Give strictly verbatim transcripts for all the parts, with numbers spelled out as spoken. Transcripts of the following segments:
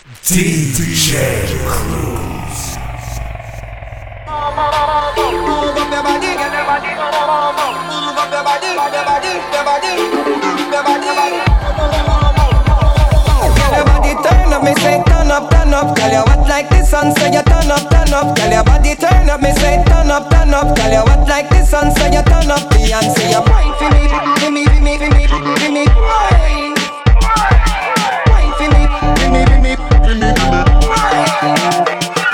D J Cruise. Move up your body, get your body, move up your body, your body, your body, your body. Get your body turn up, me say turn up, turn up. Girl, you hot like the sun, so you turn up, turn up. Girl, your body turn up, me say turn up, turn up. Girl, you hot like the sun, so you turn up. Beyonce, you wine for me, for me, for me, for me, for me, wine. Wine for me, for me, for me, for me, wine.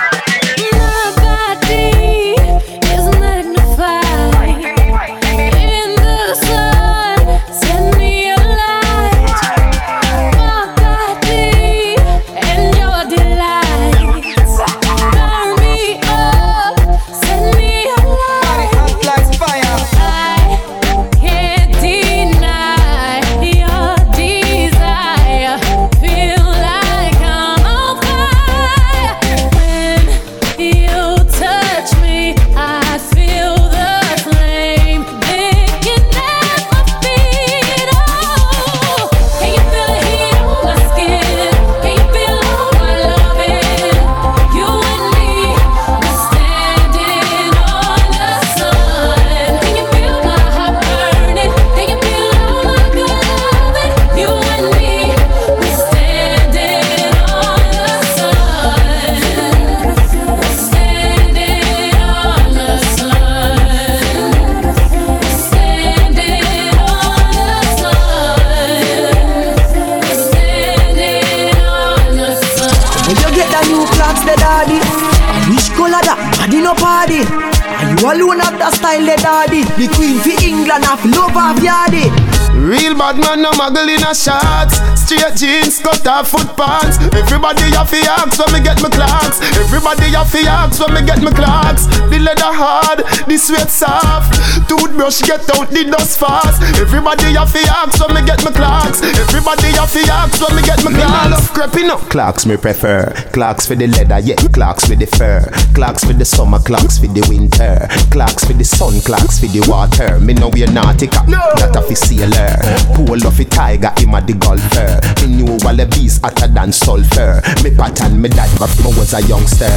Party, and you alone have that style, the daddy. The queen for England, have love of yardy. Real bad man, no muggle in a shots. Straight jeans, cut off foot pants. Everybody have to ask when me get my clocks. Everybody have to ask when me get my clocks. The leather hard, the sweat soft. Toothbrush get out the dust fast. Everybody have to ask when me get my clocks. Everybody have to ask when me get my clocks. Me love creeping up. Clocks me prefer. Clocks for the leather, yeah. Clocks for the fur. Clocks for the summer, clocks for the winter. Clocks for the sun, clocks for the water. Me know we're nautica, no. That a fi sailor. Pull off a tiger, him a the golfer. Me knew all the bees hotter than sulfur. Me pattern, me died but I was a youngster.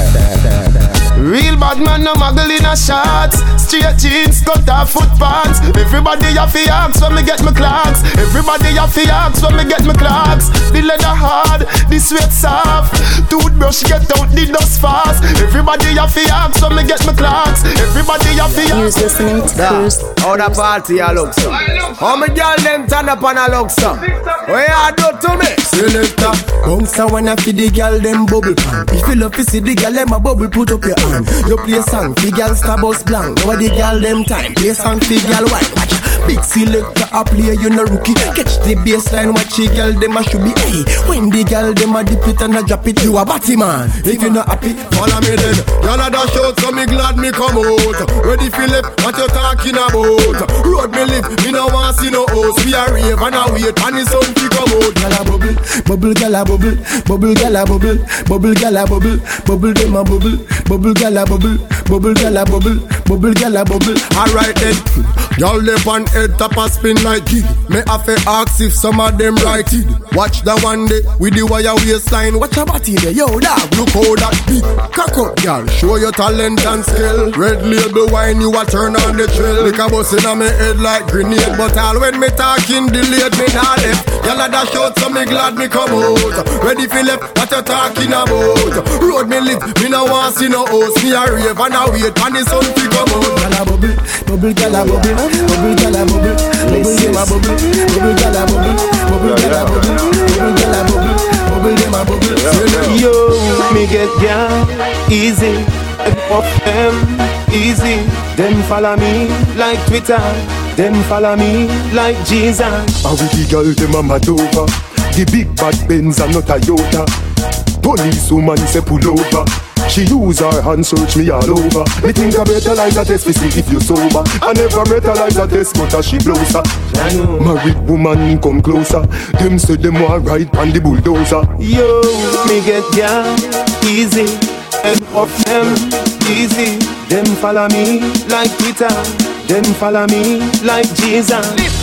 Real bad man, no muggle in a shots. Straight jeans, cut off foot pants. Everybody have to ask when me get my clocks. Everybody have to ask when me get my clocks. The leather hard, the sweat soft. Toothbrush get out the dust fast. Everybody have to ask when me get my clocks. Everybody have to ask. You listening to Cruise. How the party I look so? How me girl them turn up and I look so? What you do to me? Selector, bouncer wanna feed the girl them bubble pan. If you love to see the girl them a bubble, put up your hand. You play a song, the girl star bus blank. Now the girl them time, play a song, the girl white. Watch, big selector a play, you no rookie. Catch the baseline, watch the girl them a should be. Hey, when the girl them a dip it and a drop it, you a batty man. If you not happy, follow me then. Y'all a dash out, so me glad me come out. Ready Philip, what you talking about? Road me live, me no want see no house. We a rave and a wait, and the sun fi come out. Gyal a bubble, bubble gyal a bubble, bubble gyal a bubble, bubble gyal a bubble, bubble dem a bubble, bubble gyal a bubble, bubble gyal a bubble, bubble gyal a bubble. Alright then, y'all left on head top a spin like gig. Me have to ask if some of them right it. Watch the one day with the wire waistline. Watch your body there, yo dog. Look how that big cock up, y'all. Show your talent and skill. Red label wine, you a turn on the trail. Lick a bus inna me head like grenade, but all when me talking delayed me not left. Y'all a dash out, so me glad me come out. Ready for left, what you talking about? Road me lit, me no want see no house. Me a rave and a wait, and the sun fi come out. Gyal a bubble, bubble gyal a bubble, bubble gyal a bubble, bubble dem a bubble, bubble gyal a bubble, bubble gyal a bubble, bubble gyal a bubble, bubble dem a bubble. Yo, me get down easy, and off them easy. Them follow me like Twitter. Them follow me like Jesus. And with the girl them a mad over. The big bad Benz and not Toyota. Police woman say pull over. She use her hand search me all over. Me think I better like a test to see if you sober. I never better like a test but she blows her. Married woman come closer. Them say them want ride on the bulldozer. Yo, me get down easy, and off them easy. Them follow me like Peter. Them follow me like Jesus.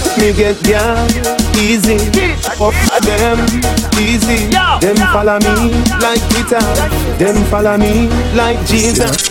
Me get down easy, up them easy. Them follow me like Peter. Them follow me like Jesus.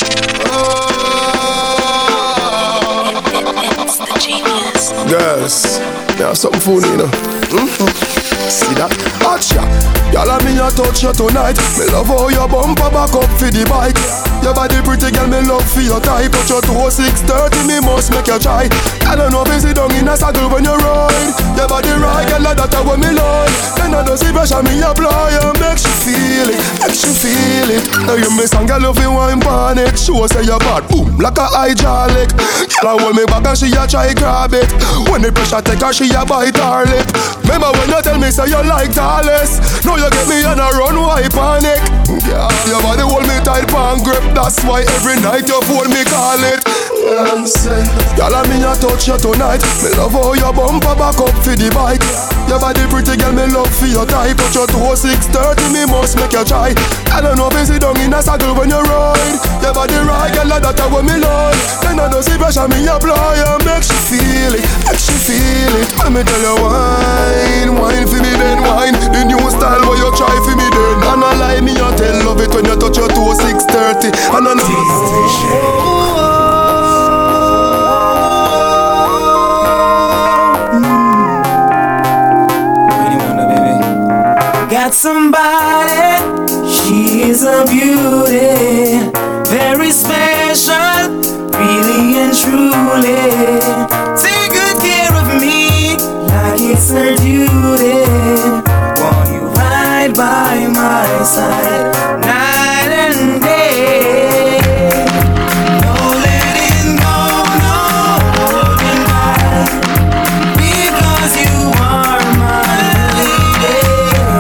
It's the genius. Girls, there's something funny, you know. Mm-hmm. See that? Gotcha. Y'all and me a touch you tonight. Me love how your bumper back up for the bike. Your body pretty girl, me love for your type. Touch your toe six thirty, me must make you try. I don't know if you sit down in a saddle when you ride. Your body right, girl, that's what me like. Then I don't see pressure, me apply and make you feel it, make you feel it. Now you miss and girl, love you wine pan it. Show say your bad, boom, like a hydraulic. Girl, I hold me back and she a try grab it. When the pressure take her, she a bite her lip. Remember when you tell me say you like tallest. Now you get me on a run, why panic? Yeah, your body hold me tight, pan grip. That's why every night you phone me call it. I'm say, girl, I me a touch you tonight. Me love how your bumper back up for the bike. Your body pretty girl, me love for your type. Touch your toe six thirty, me must make you try. I don't know if you sit down in a saddle when you ride. Your body right, girl, that's what me like. Then I don't see pressure, me apply and make you feel it, make you feel it. Let me tell you wine, wine for me then wine. The new style where you try for me then. And I lie me and tell love it when you touch your toe six thirty. And I know got somebody, she is a beauty, very special, really and truly. Take good care of me, like it's her duty. Want you right by my side, night and day. No letting go, no holding back, because you are my lady.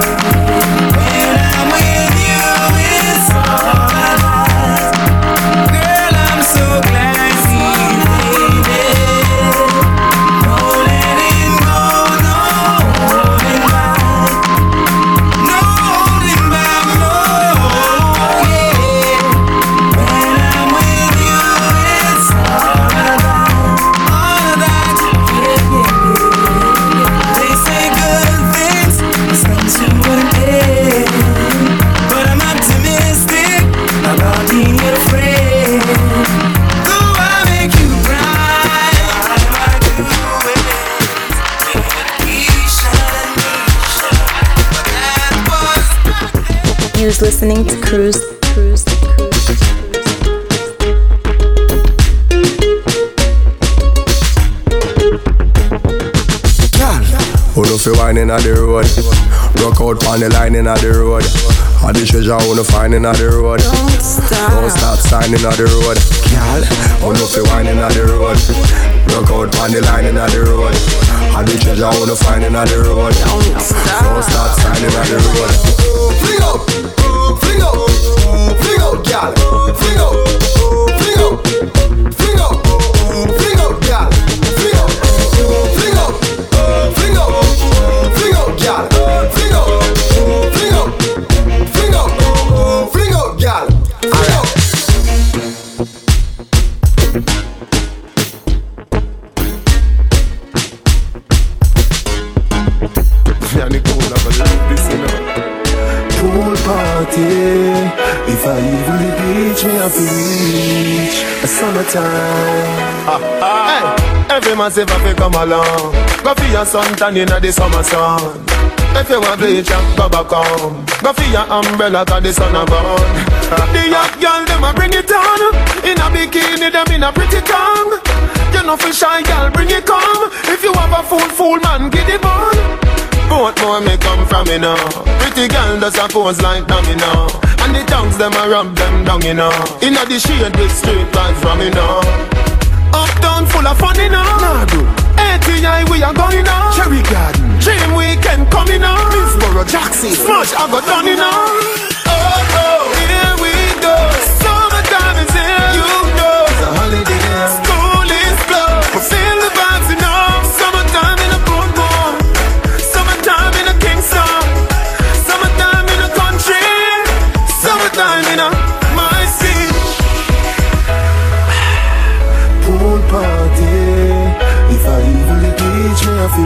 Listening to Cruise, Cruise, Cruise, Cruise. Who know fi whining at the road? Rock out on the line in at the road. All the treasure who know finding at the road. Don't stop. Don't stop signing at the road. Girl, who know fi whining at the road? Rock out on the line in at the road. All the treasure who know finding at the road. Don't stop. Don't stop signing at the road. Fling out, fling out, fling out, girl. Fling out, fling out, fling out, fling out, girl. Fling out, fling out, fling out, fling out, girl. Fling out, fling out, fling out, fling out, girl. Fling out. Pool party. If I even the beach, me have to reach a summertime. Ah, ah. Hey, every man say if come along, go for your suntan in the summer sun. If you want bleach, go back home. Go for your umbrella 'cause the sun a burn. The young girl them a bring it on. In a bikini, them in a pretty tongue. You know for shy girl, bring it come. If you have a fool, fool man, get it on. Both more may come from me now. Pretty girl does a pose like them, you know. And the tongues them a rub them down, you know. Inna the shade with straight vibes from me now. Uptown full of fun, you know. Nah, do. A T I we are going now. Cherry Garden, Dream Weekend coming now. Middlesboro, Jackson, Smash I got done, you know. Oh oh, here we go. Summertime is here, you know. It's a holiday. School is closed, but feel the vibes, you know. Summertime in a boom boom. Summertime in a Kingston. Summertime in a country. Summertime in a my city. Pool party. If I even the beach, me have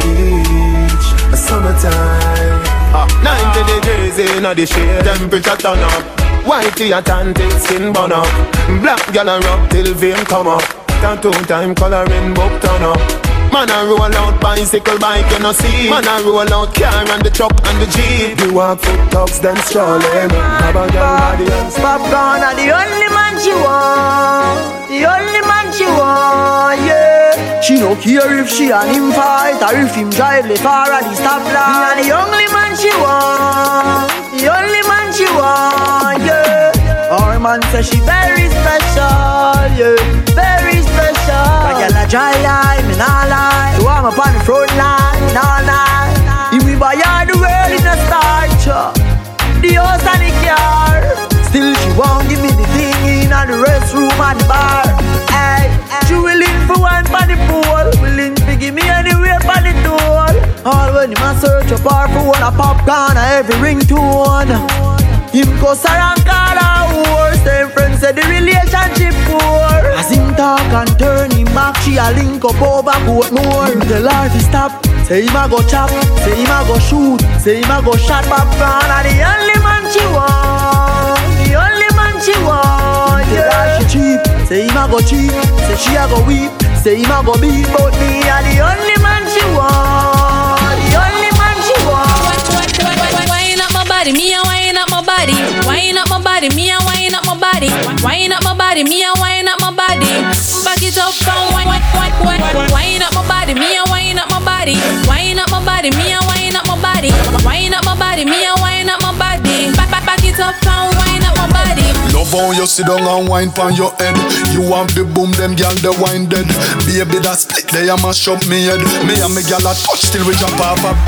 inna the shade. Temperature turn up. Whitey Atlantic skin burn up. Black gal a rub till vein come up. Tattoo time coloring book turn up. Man a roll out bicycle bike you no see. Man a roll out car and the truck and the jeep. You walk foot dogs then strolling. Have a gal body and Popcorn are the only man she want. The only man she want, yeah. She no care if she and him fight or if him drive left her at the stoplight. Me and the only man she want. The only man she want, yeah. Our man says she very special, yeah. Very special. My girl a dry line, me nah lie. So I'm up on the front line, all night. If we buy her the world in a starch, the house and the car. Still she won't give me the thing in the restroom and the bar. Hey, she willing for one for the pool, willing to give me anywhere for the toll. All when him a search up her for one a popcorn a every ringtone. Him go around call her whore. Same friends say the relationship poor. As him talk and turn him back, she a link up over goat more. Him tell her to stop. Say him a go chop, say him a go shoot, say him a go shot popcorn. And the only man she want, the only man she want, yeah. Tell her she cheap, say him a go cheap, say she a go weep, say him a go beat. But me a the only man she want, the only man she want. Wine up my body, me a wine up my body. Wine up my body, me a wine up my body. Wine up my body, me a wine up my body. Back it up from wine, wine, wine, wine. Wine up my body, me a wine up my body. Wine up my body, me a wine up my body. Wine up my body, me a wine up my body. Back, back, back it up from wine up my body. Love how you sit down and wine pon your head. You have the boom, them gyal the wine dead. Baby that split, they a mash up me head. Me and me gyal a touch till we jump off up.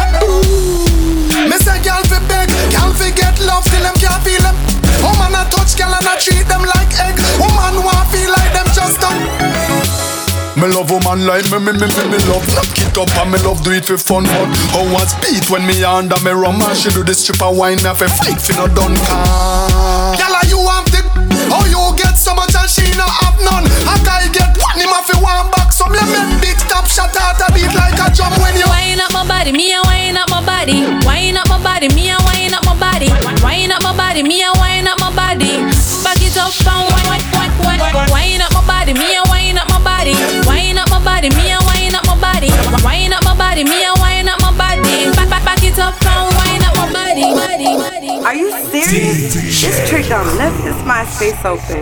Me say gyal fi beg, gyal fi get love till them can't feel them. Woman a touch gyal and a treat them like egg. Woman want feel like them just done. Me love woman like me, me, me, me, me love knock it up and me love do it for fun. But how I speed when me under me rum and she do the stripper wine and fi fight fi no done car. Gyal you want the, how you get so much and she no have none. A guy get one him a fi one back. Some you make big top shot out a beat like a drum when you wine up my body, me a wine up my body. Wine up my body, me a wine up my body. Wine up my body, me a wine up my body. Back it up and wine, wine, wine, wine. Wine up my body, me a wine up my body. Wine up my body, me a wine up my body. Wine up my body, me a wine up my body. Back, back, back it up and wine up my body, body, body. Are you serious? This trick on left this MySpace open.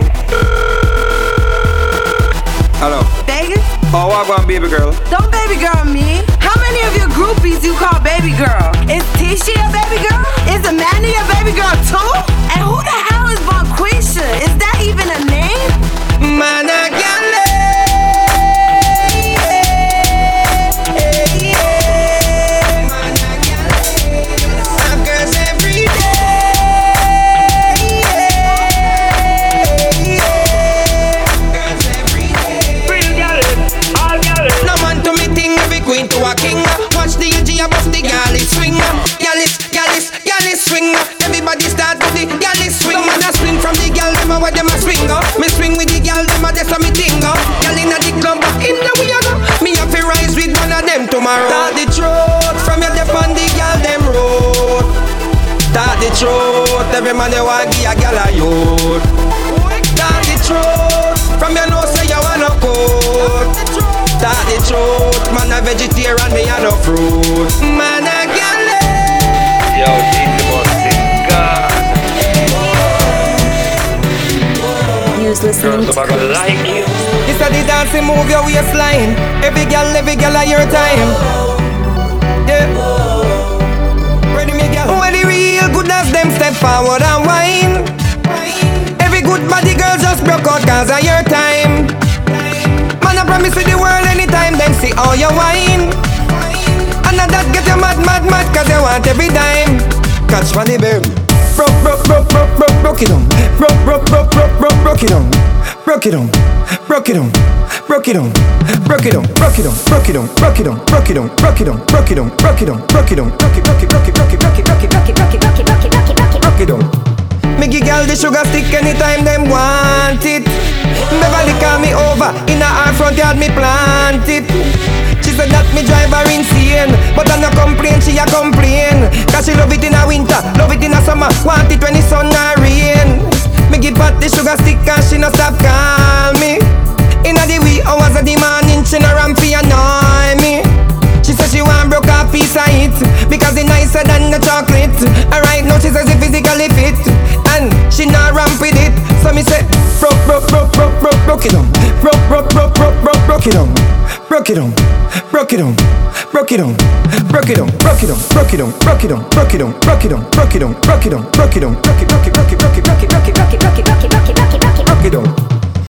Hello. Vegas? Oh, I want baby girl. Don't baby girl me. How many of your groupies you call baby girl? Is Tisha a baby girl? Is Amanda a baby girl too? And who the hell is Bonquisha? Is that even a name? Man, I got to a king, watch the A G above the galley swing. Gallis, gallis, gallis swing. Everybody start with the gallis swing. Man a swing from the gal them a where them a swing. Me swing with the gal them a that's a me thing. Gal inna the club, in the we a go. Me a fi rise with one of them tomorrow. Start the truth from your dep on the gal them road. Start the truth, every man you want give a gal a youth. Start the truth from your nose say you wanna coat. Start the truth, man a vegetarian, me a no fruit. Man a galley. Yo, this was the God. Use listening to like you. This a the dancing move your waistline. Every gal, every gal a your time. Yeah. Ready me gal. When the real goodness them step forward and whine. Every good body girl just broke out cause of your time. Man, I promise you the world anytime, then see all your wine. And that get you mad, mad, mad, cause you want every dime. Catch money, babe. Broke, broke, broke, broke, broke, broke it on. Broke, broke, broke, broke, broke, broke it on. Broke it on, broke it on, broke it on, broke it on, broke it on, broke it on, broke it on, broke it on, broke it on, broke it on, broke it on, broke it on, broke it, broke it, broke it, broke it, broke it, broke it, broke it, broke it, broke it, broke it, broke it, broke it, broke it on. Me give girl the sugar stick anytime them want it. Beverly call me over, in a her front yard me plant it. She said that me drive her insane, but I no complain, she a complain. Cause she love it in a winter, love it in a summer, want it when the sun a rain. Me give her the sugar stick and she no stop call me. Inna the wee hours of the morning, she no ramp fi annoy me. She said she want broke a piece of it because it nicer than the chocolate. And right now she says it physically fit and she not ramp with it. So me say broke, broke, broke, broke, broke, broke it on. Broke, broke, broke, broke, broke, broke it on. Broke it on, broke it on, broke it on, broke it on, broke it on, broke it on, broke it on, broke it on, broke it on, broke it on, broke it on, broke it on, broke it, broke it, broke it, broke it, broke it, broke it, broke it, broke it, broke it, broke it, broke it on.